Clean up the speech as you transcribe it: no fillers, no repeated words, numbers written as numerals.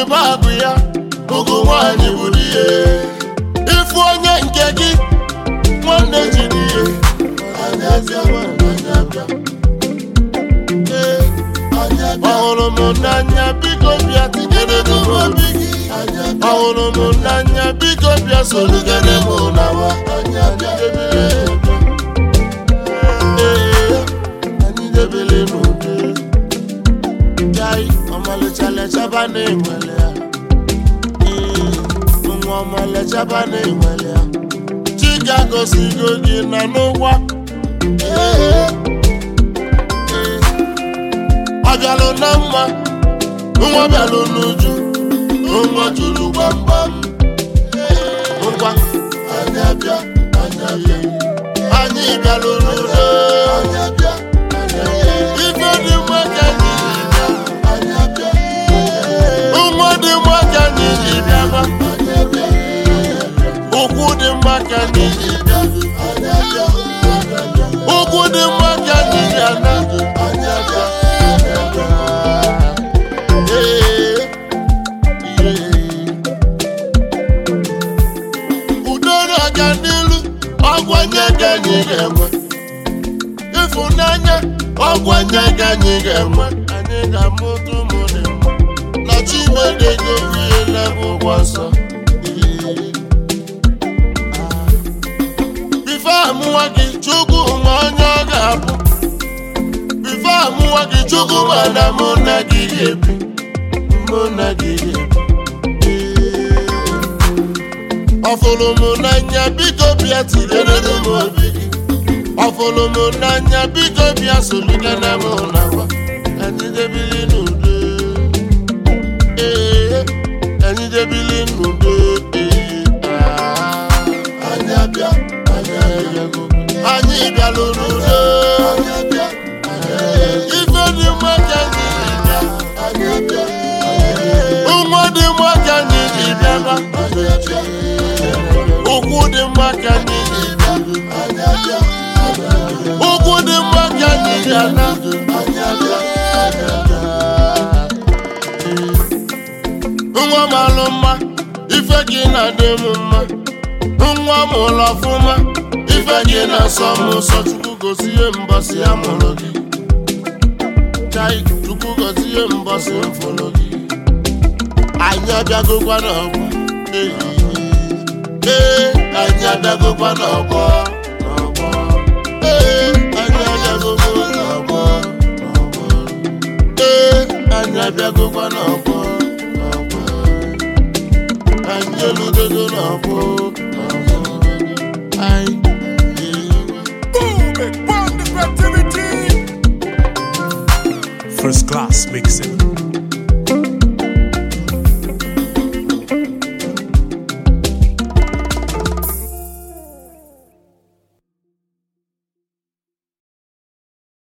bụ agụ ya ụgụ nwaanyị bụrụ ihe ifu onye nke gị nwanne jiri ihe ọhụrụ m n'anya biko bịa tinyere m obi gị ọhụrụ m n'anya biko bịa sorugere m n'awa anyị debele n'udo jai ọmalịcha lechaba na-enwele ya nwa ọmalịchaba na-enwele ya chiga gosigo gị na n'ụwa ọ bịalụ na mma nwa bịalụ n'uju nwa juru gbamgbam ngwa anyị abịa anyị bịalụ n'udo ife dị mma ka anyị bịa nwa dị mma ka anyị ji bịaba ụkwụ dị mma ka anyị ji bịa ụkwụ dị mma ka anyị bịa na udo na-aga n'ilu ọgwanye ka anyị ga-enwe ịfụnanya ọgwanye ka anyị ga-enwe anyị ga-amụta ụmụ dị mma na Chimedego ihe ụgwọ nsọ bife amụwa gị Chukwu ma onye ọ ga-abụ bife amụwa gị Chukwu mana mụ na gị ga-ebi mụ na gị ga-ebi ọfụrụ m n'anya biko bịa tinyere m obi gị ọfụrụ m n'anya biko bịa soligana m n'akwa anyị debili n'udo anyị debili n'udo anyị abịa anyị bịalụ n'udo ife dị mma ka anyị bịa nwa dị mma ka anyị ji bịaba ụkwụ dị mma ka anyị ji bịa ụkwụ dị mma ka anyị ji ana nwa m alụ mma ife gị na-adị m mma nwa m ụlọ ọfụma ife gị na-asọ m ụsọ Chukwu gozie mbọsị a mụrụ gị chai Chukwu gozie mbọsị mfụrụ gị anyị abịagokwa n'ọgbọ anyị abịagokwa n'ọgbọ anyị abịagokwa n'ọgbọ anyị abịagokwa n'ọgbọ anyị eludego n'ọgbọ First class mixing.